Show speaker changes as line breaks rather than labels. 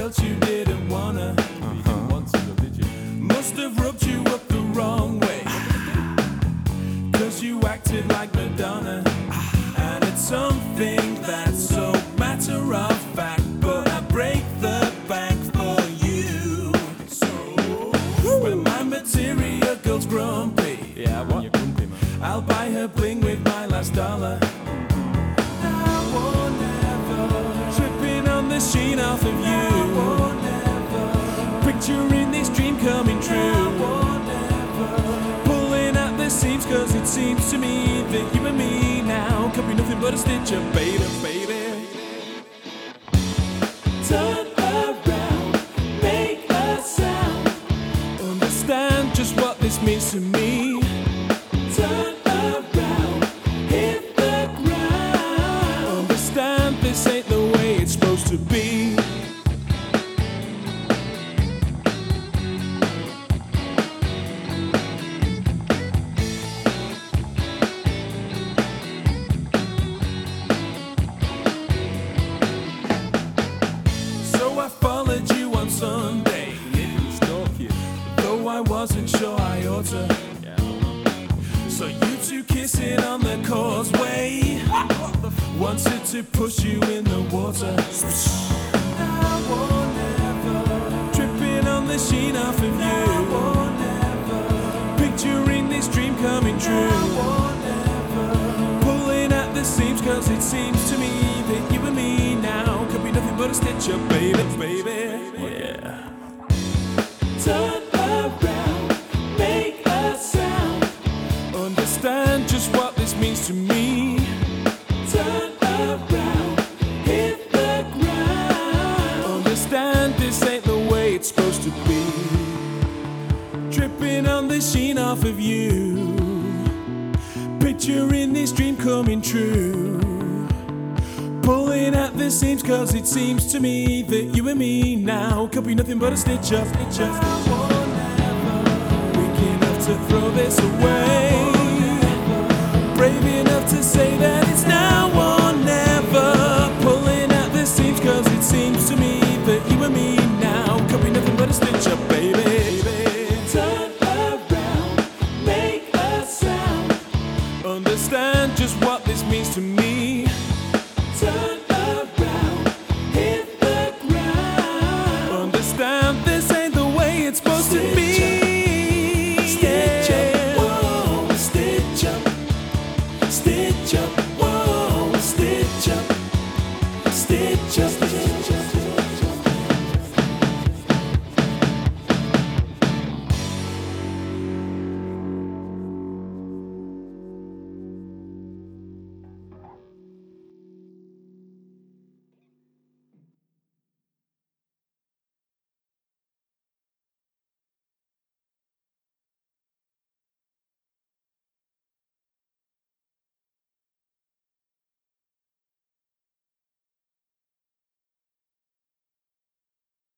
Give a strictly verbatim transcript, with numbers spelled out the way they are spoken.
felt you didn't wanna.
Uh-huh. You didn't want to, did you?
Must have rubbed you up the wrong way. Cause you acted like Madonna. And it's something that's so matter of fact. But I break the bank for you. So when my material girl's grumpy,
Yeah, when you're grumpy, man.
I'll buy her bling with my last dollar. Now or never, tripping on the sheen off of you. Now or never, picturing this dream coming true. Now or never, pulling at the seams, cause it seems to me that you and me now could be nothing but a stitch up, baby, baby. Turn around, make a sound, understand just what this means to me. Turn around, hit the ground, understand this ain't the way it's supposed to be. So I followed you on Sunday,
Stalk you.
though I wasn't sure I ought to.
Yeah, I don't know.
So you two kissing on the causeway, wanted to push you in the water. Now or never, tripping on the sheen off of you. Now or never, picturing this dream coming true. Now or never, pulling at the seams, cause it seems to me that you and me now could be nothing but a stitch up, baby, baby.
Yeah.
Turn around, make a sound, understand just what this means to me. Turn around, hit the ground, understand this ain't the way it's supposed to be. Dripping on the sheen off of you, picturing this dream coming true. Pulling at the seams, cause it seems to me that you and me now could be nothing but a stitch up, stitch up, stitch up. Weak enough to throw this away, brave enough to say that it's now or never. Pulling at the seams, cause it seems to me that you and me now could be nothing but a stitch up, baby. Turn around, make a sound, understand just what this means to me. Turn